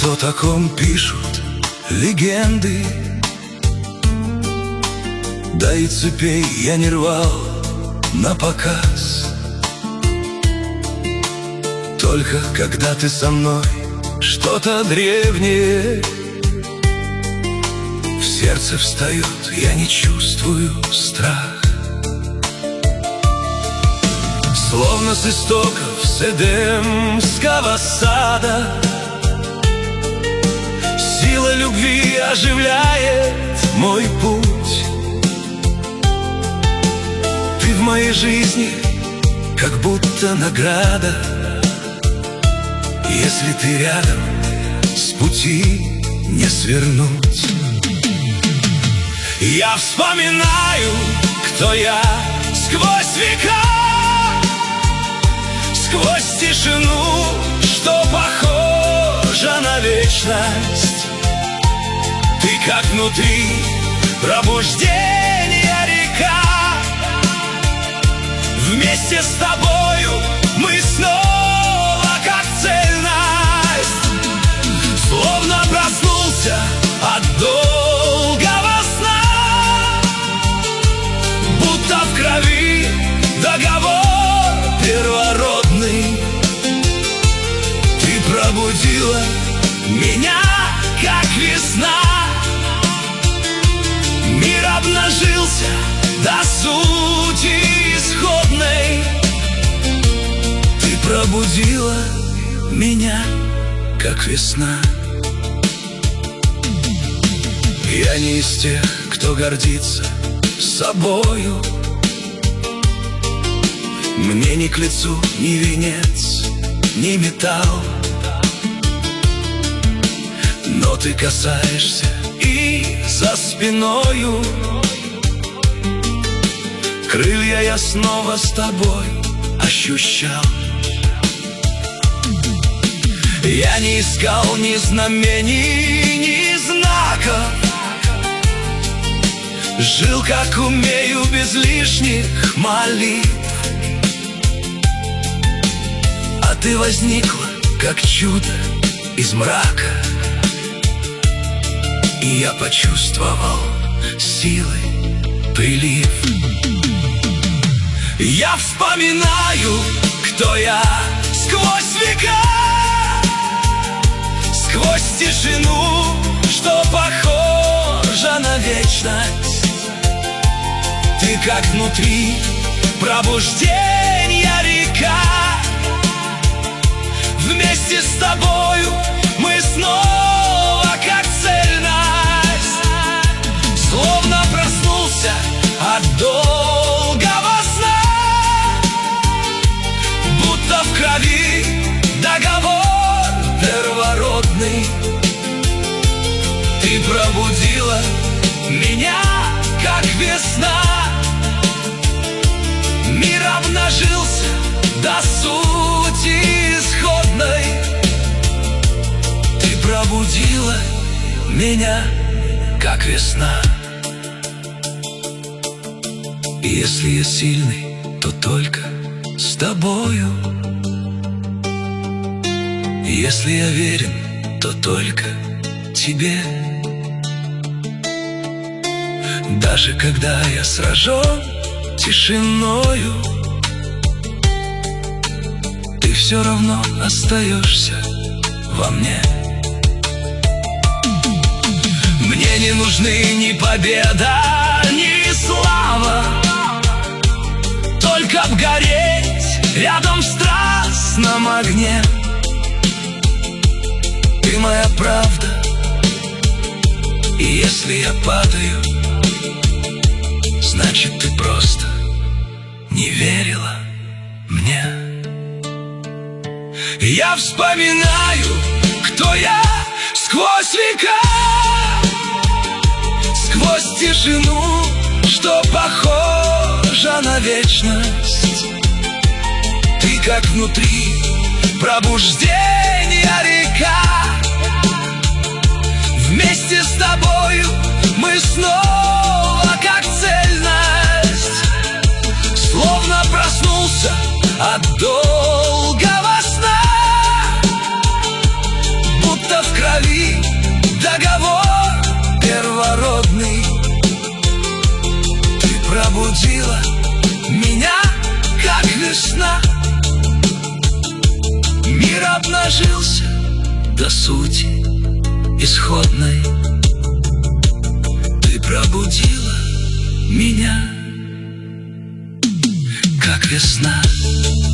о таком пишут легенды. Да и цепей я не рвал на показ. Только когда ты со мной, что-то древнее в сердце встает, я не чувствую страх. Словно с истоков с Эдемского сада сила любви оживляет мой путь. Ты в моей жизни как будто награда. Если ты рядом, с пути не свернуть. Я вспоминаю, кто я сквозь века, сквозь тишину, что похожа на вечность. Ты как внутри пробуждения река. Вместе с тобою мы снова как цельность. Словно проснулся от долгого сна, будто в крови договор первородный. Ты пробудила меня, как весна. Мир обнажился до сути исходной. Ты пробудила меня, как весна. Я не из тех, кто гордится собою. Мне ни к лицу ни венец, ни металл. Но ты касаешься и за спиною. Крылья я снова с тобой ощущал. Я не искал ни знамений, ни знаков. Жил, как умею, без лишних молитв. А ты возникла, как чудо из мрака. И я почувствовал силы прилив. Я вспоминаю, кто я сквозь века, сквозь тишину, что похожа на вечность. Ты как внутри пробуждения река. Вместе с тобою мы снова как цельность. Словно проснулся от долгого сна, будто в крови договор первородный. Ты пробудила меня, как весна. Мир обнажился до сути исходной. Ты пробудила меня, как весна. И если я сильный, то только с тобою. Если я верен, то только тебе. Даже когда я сражен тишиною, ты все равно остаешься во мне. Мне не нужны ни победа, ни слава, только обгореть рядом в страстном огне. Ты моя правда, и если я падаю, значит, ты просто не верила мне. Я вспоминаю, кто я сквозь века, сквозь тишину, что похожа на вечность. Ты как внутри пробуждения река. Вместе с тобою мы снова как цельность. Словно проснулся от долгого сна, будто в крови весна. Мир обнажился до сути исходной. Ты пробудила меня, как весна.